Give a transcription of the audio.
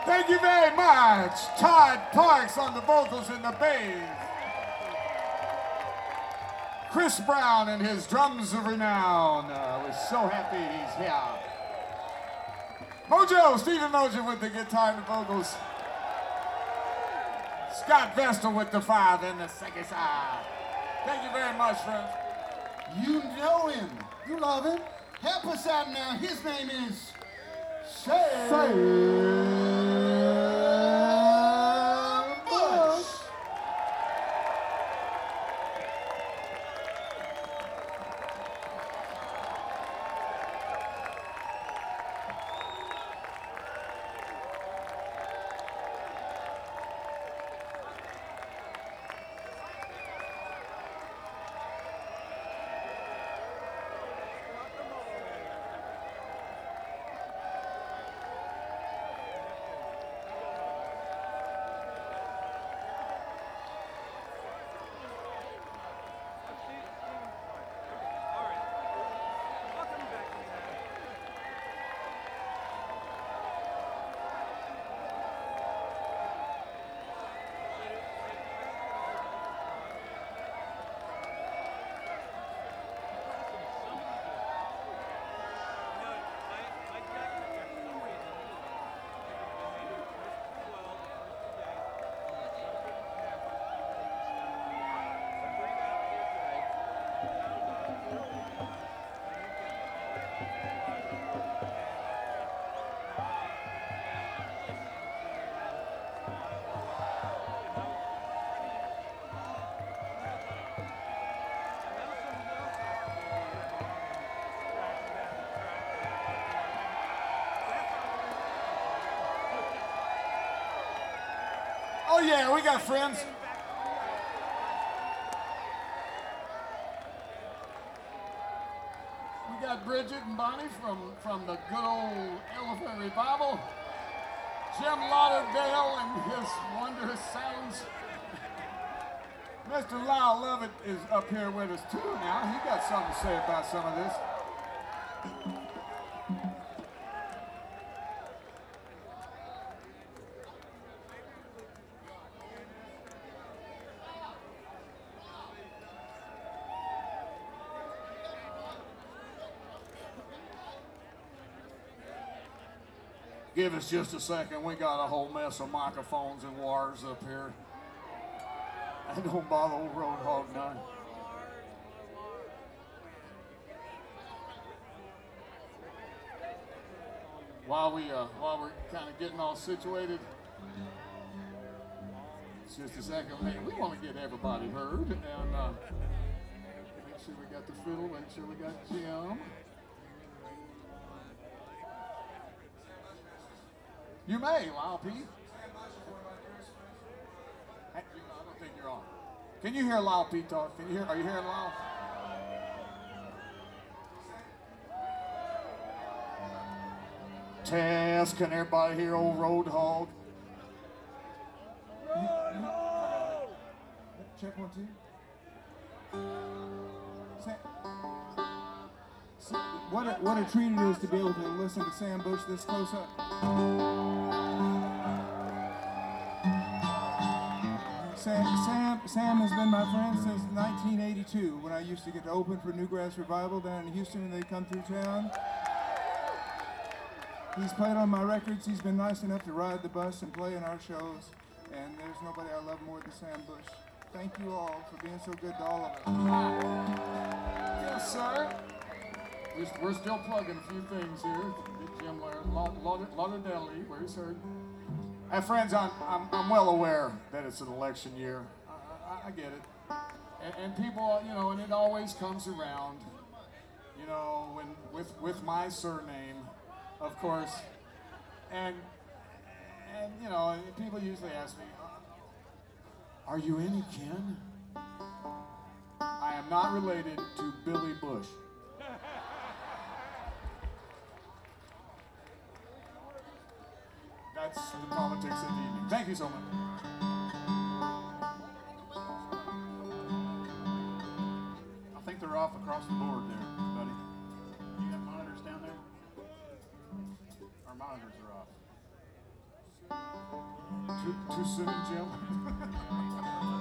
Thank you very much. Todd Parks on the vocals and the bass. Chris Brown and his drums of renown. We're so happy he's here. Mojo, Stephen Mojo with the guitar and the vocals. Scott Vestal with the 5 and the second side. Thank you very much, friends. You know him. You love him. Help us out now. His name is Sam Bush. Oh yeah, we got friends. We got Bridget and Bonnie from the good old Elephant Revival. Jim Lauderdale and his wondrous sounds. Mr. Lyle Lovett is up here with us too now. He got something to say about some of this. Give us just a second. We got a whole mess of microphones and wires up here. I don't bother old Roadhog none. While we're kind of getting all situated, just a second. Hey, we want to get everybody heard, and make sure we got the fiddle. Make sure we got Jim. You may, Lyle P. Hey, I don't think you're on. Can you hear Lyle P talk? Can you hear? Are you hearing Lyle? Test. Can everybody hear old Roadhog? Check 1, 2. What a treat it is to be able to listen to Sam Bush this close up. Sam has been my friend since 1982 when I used to get to open for Newgrass Revival down in Houston and they'd come through town. He's played on my records. He's been nice enough to ride the bus and play in our shows. And there's nobody I love more than Sam Bush. Thank you all for being so good to all of us. Yes, sir. We're still plugging a few things here. Jim Lauderdale, where he's heard. And friends, I'm well aware that it's an election year. I get it. And people, you know, and it always comes around, you know, when with my surname, of course. And you know, people usually ask me, are you any kin? I am not related to Billy Bush. That's the politics of the evening. Thank you so much. I think they're off across the board there, buddy. You got monitors down there? Our monitors are off. Too soon, Jim?